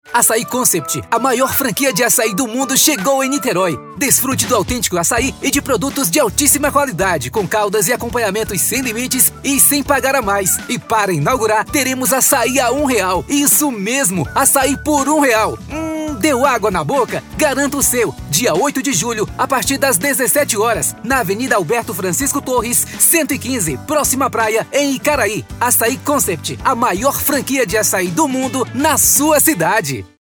Açaí Concept, a maior franquia de açaí do mundo, chegou em Niterói. Desfrute do autêntico açaí e de produtos de altíssima qualidade, com caldas e acompanhamentos sem limites e sem pagar a mais. E para inaugurar, teremos açaí a R$1. Isso mesmo, açaí por R$1. Deu água na boca? Garanta o seu. Dia 8 de julho, a partir das 17 horas, na Avenida Alberto Francisco Torres, 115, próxima praia, em Icaraí. Açaí Concept, a maior franquia de açaí do mundo, na sua cidade.